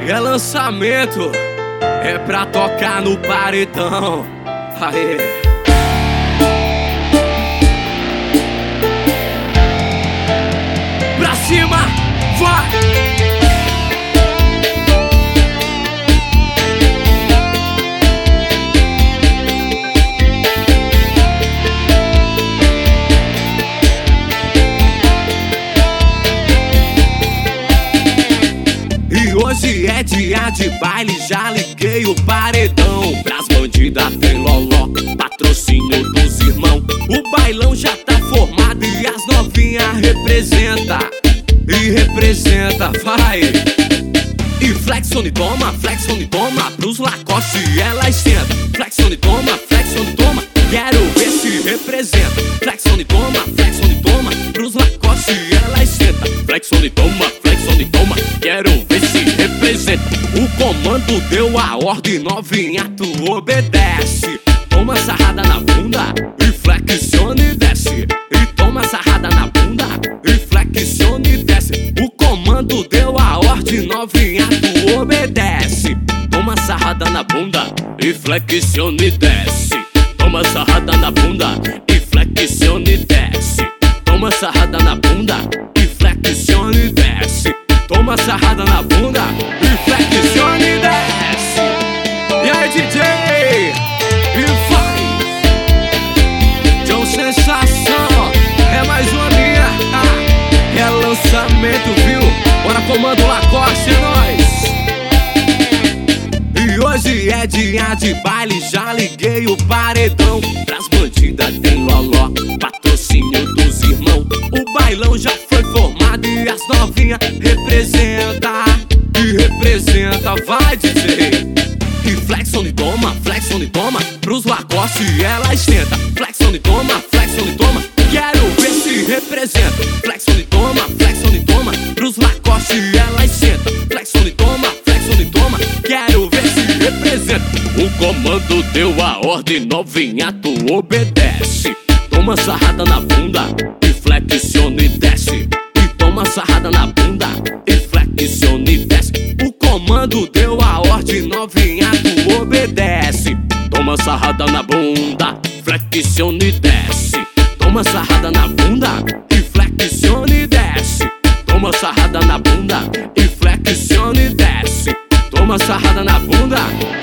E é lançamento, é pra tocar no paredão. Aê. Pra cima, vai! Hoje é dia de baile, já liguei o paredão. Pras bandidas tem loló, patrocínio dos irmãos. O bailão já tá formado e as novinhas representa. E representa, vai! E flexione toma, pros Lacoste elas sentam. Flexione toma, quero ver se representa. Flexione toma, pros Lacoste elas sentam. Flexione toma, quero ver se representa. O comando deu a ordem, novinha, tu obedece. Toma sarrada na bunda e flexione e desce. E toma sarrada na bunda e flexione e desce. O comando deu a ordem, novinha, tu obedece. Toma sarrada na bunda e flexione e desce. Toma sarrada na bunda e flexione e desce. Toma sarrada na bunda e flexione e desce. Toma sarrada na bunda e flexione e desce. E aí, DJ? E vai! John Sensação, é mais uma minha. É lançamento, viu? Bora, comando Lacoste, é nóis! E hoje é dia de baile, já liguei o paredão. Pras bandidas tem loló, patrocínio dos irmãos. O bailão já foi formado e as novinhas representa. E representa, vai, DJ! E flexione toma, pros Lacoste elas sentam. Flexione toma, quero ver se representa. Flexione toma, pros Lacoste elas sentam. Flexione toma, quero ver se representa. O comando deu a ordem, novinha, tu obedece. Toma sarrada na bunda e flexione e desce. E toma sarrada na bunda e flexione e desce. O comando deu a ordem, novinha, tu obedece. Toma sarrada na bunda, flexione e desce. Toma sarrada na bunda e flexione e desce. Toma sarrada na bunda e flexione e desce. Toma sarrada na bunda